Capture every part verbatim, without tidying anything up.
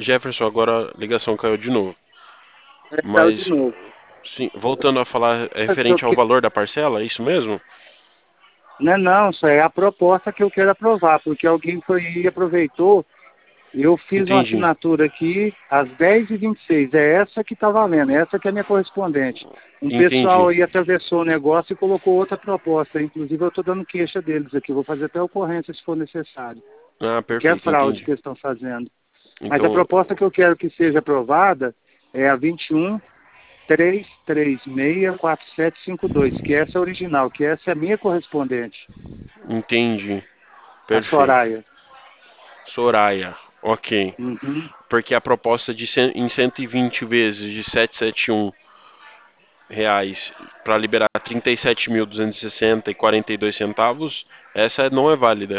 Jefferson, agora a ligação caiu de novo. É, caiu Mas, de novo. sim, voltando a falar é Mas eu referente ao que- valor da parcela, é isso mesmo? Não, é não, isso é a proposta que eu quero aprovar, porque alguém foi e aproveitou. Eu fiz uma Entendi, assinatura aqui às dez e vinte e seis. É essa que está valendo, é essa que é a minha correspondente. Um pessoal entendi. aí atravessou o negócio e colocou outra proposta. Inclusive eu estou dando queixa deles aqui. Vou fazer até ocorrência se for necessário. Ah, Porque é perfeito, fraude entendi. que eles estão fazendo. Mas a Então, proposta que eu quero que seja aprovada é a vinte e um, trezentos e trinta e seis, quatro sete cinco dois, que essa é a original, que essa é a minha correspondente, entendi. a Perfeito. Soraya. Soraya, ok. Uhum. Porque a proposta de cem, em cento e vinte vezes de setecentos e setenta e um reais para liberar trinta e sete mil duzentos e sessenta e quarenta e dois centavos, essa não é válida.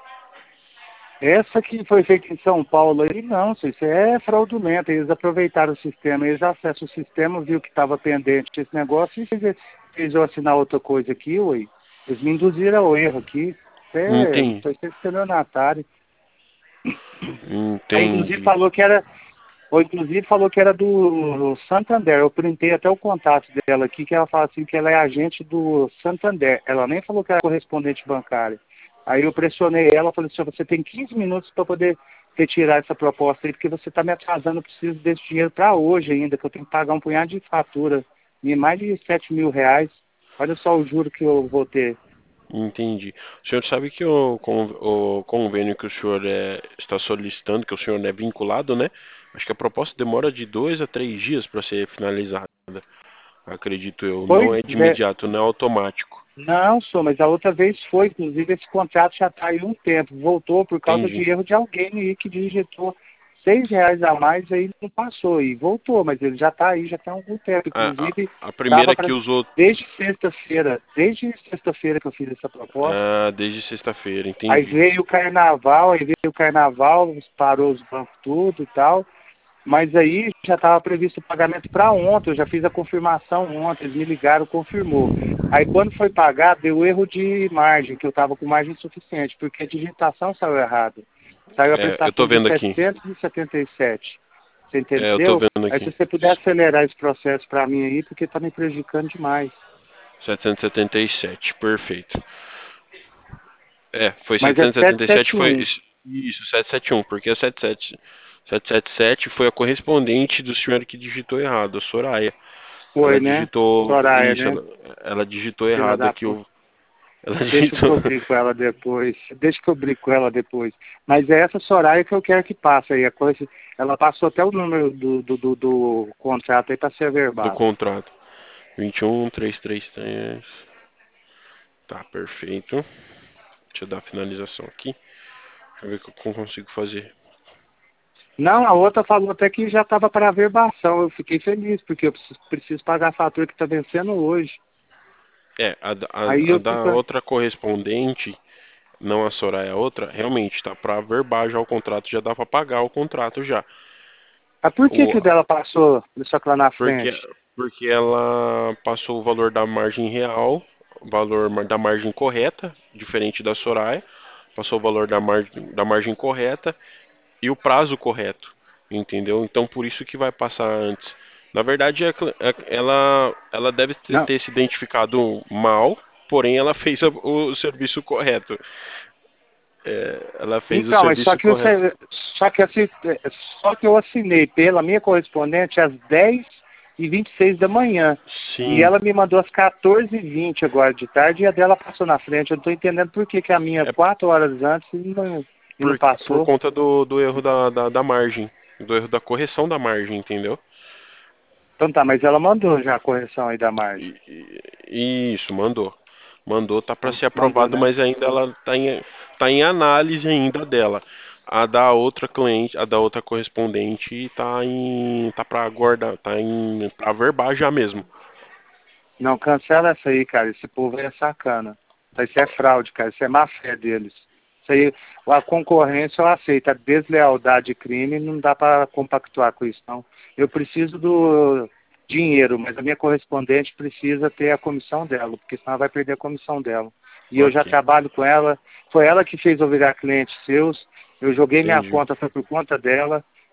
Essa que foi feita em São Paulo aí, não, isso é fraudulento. Eles aproveitaram o sistema, eles acessam o sistema, viu que estava pendente esse negócio e fez, fez eu assinar outra coisa aqui, ué. Eles me induziram ao erro aqui. É, Entendi. foi ser estelionatário. Aí, inclusive, Entendi. falou que era, ou inclusive falou que era do Santander. Eu printei até o contato dela aqui, que ela fala assim que ela é agente do Santander. Ela nem falou que era correspondente bancária. Aí eu pressionei ela, falei assim, você tem quinze minutos para poder retirar essa proposta aí, porque você está me atrasando, eu preciso desse dinheiro para hoje ainda, que eu tenho que pagar um punhado de fatura, e mais de sete mil reais. Olha só o juro que eu vou ter. Entendi. O senhor sabe que o, con- o convênio que o senhor é, está solicitando, que o senhor é vinculado, né? Acho que a proposta demora de dois a três dias para ser finalizada. Acredito eu. Não Pois é de é, imediato, não é automático. não, sou, mas a outra vez foi, inclusive esse contrato já está aí há um tempo, voltou por causa Entendi. de erro de alguém aí que digitou seis reais a mais, aí não passou, e voltou, mas ele já está aí, já tem algum tempo, A, a, inclusive a estava primeira para, que usou desde sexta-feira, desde sexta-feira que eu fiz essa proposta, ah, desde sexta-feira, aí entendi. veio o carnaval, aí veio o carnaval, parou os bancos tudo e tal, mas aí já estava previsto o pagamento para ontem, eu já fiz a confirmação ontem, eles me ligaram, confirmou. Aí quando foi pagar, deu erro de margem, que eu estava com margem suficiente, porque a digitação saiu errada. Saiu a É, eu prestação tô de vendo aqui. setecentos e setenta e sete. Você É, eu tô entendeu? vendo Aí se aqui. você puder acelerar esse processo para mim aí, porque está me prejudicando demais. setecentos e setenta e sete, perfeito. É, foi Mas é setecentos e setenta e sete, foi setecentos e setenta e um. isso, isso, setecentos e setenta e um, porque a setenta e sete, setecentos e setenta e sete foi a correspondente do senhor que digitou errado, a Soraya. Ela Foi, né? digitou Soraya, isso, né? ela, ela digitou Filha errado da aqui. puta. o- Ela Deixa que digitou. eu brigo com ela depois. Deixa que eu brigo com ela depois. Mas é essa Soraya que eu quero que passe aí. A coisa, ela passou até o número do, do, do, do contrato aí para ser Do averbado. contrato. vinte e um, trezentos e trinta e três. Tá, perfeito. Deixa eu dar a finalização aqui. Deixa eu ver o que eu consigo fazer. Não, a outra falou até que já estava para averbação. Eu fiquei feliz, porque eu preciso, preciso pagar a fatura que está vencendo hoje. É, a, da- Aí a, a eu da fico. outra correspondente, não a Soraya, a outra, realmente tá pra verbar já o contrato, já dá pra pagar o contrato já. Ah, por que, O, que o dela passou só que lá na porque, frente? porque ela passou o valor da margem real, o valor ma- da margem correta, diferente da Soraya, passou o valor da margem, da margem correta e o prazo correto, entendeu? Então por isso que vai passar antes. Na verdade, é cl- é- ela, ela deve ter Não. ter se identificado mal, porém ela fez a- o serviço correto. É, ela fez o Então, mas só serviço que, eu, correto. só, que assim, só que eu assinei pela minha correspondente às dez e vinte e seis da manhã. E Sim, ela me mandou às quatorze e vinte agora de tarde e a dela passou na frente. Eu não estou entendendo por que, que a minha é quatro horas antes e não, e não por, por passou. conta do, do erro da, da, da margem, do erro da correção da margem, entendeu? Então tá, mas ela mandou já a correção aí da margem. E- e- isso, mandou. Mandou, tá para ser Mandou, aprovado, né? mas ainda ela tá em, tá em análise ainda dela. A da outra cliente, a da outra correspondente tá em, tá para aguardar, tá em, pra verbar já mesmo. Não, cancela essa aí, cara. Esse povo aí é sacana. Isso é fraude, cara. Isso é má fé deles. Isso aí, a concorrência eu aceito. A deslealdade e crime não dá para compactuar com isso, não. Eu preciso do dinheiro, mas a minha correspondente precisa ter a comissão dela, porque senão ela vai perder a comissão dela. E eu já Ok, trabalho com ela. Foi ela que fez eu virar cliente seus. Eu joguei minha entendi. conta, foi por conta dela.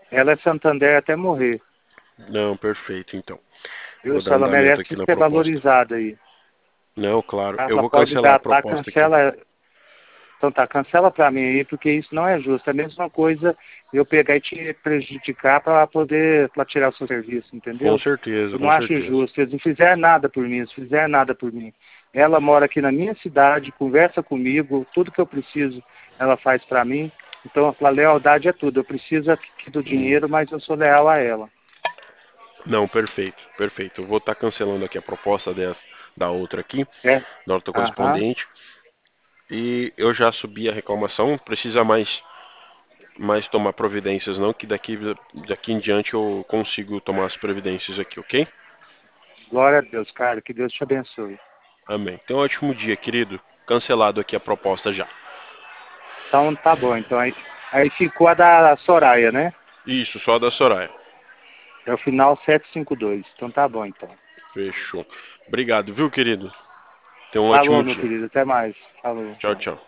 Ela é Santander até morrer. Não, perfeito, então. Viu? Vou Se dar ela andamento merece aqui na ser proposta. valorizada aí. Não, claro. Eu Ela vou pode cancelar a dar, tá? proposta aqui. Cancela. Então tá, cancela pra mim aí, porque isso não é justo. É a mesma coisa eu pegar e te prejudicar pra poder pra tirar o seu serviço, Com entendeu? certeza, Eu com não acho certeza. justo. Eles não fizeram nada por mim, eles fizeram nada por mim. Ela mora aqui na minha cidade, conversa comigo, tudo que eu preciso ela faz pra mim. Então a lealdade é tudo. Eu preciso aqui do Hum. dinheiro, mas eu sou leal a ela. Não, perfeito, perfeito. Eu vou estar cancelando aqui a proposta dessa, da outra aqui, É? da outra Aham. correspondente. E eu já subi a reclamação. Não precisa mais, mais tomar providências, não, que daqui, daqui em diante eu consigo tomar as providências aqui, ok? Glória a Deus, cara. Que Deus te abençoe. Amém. Então, um ótimo dia, querido. Cancelado aqui a proposta já. Então tá bom. Então aí, aí ficou a da Soraya, né? Isso, só a da Soraya. É o final setecentos e cinquenta e dois. Então tá bom, então. Fechou. Obrigado, viu, querido? Tenha um ótimo Falou, meu dia. querido. Até mais. Falou. Tchau, tchau.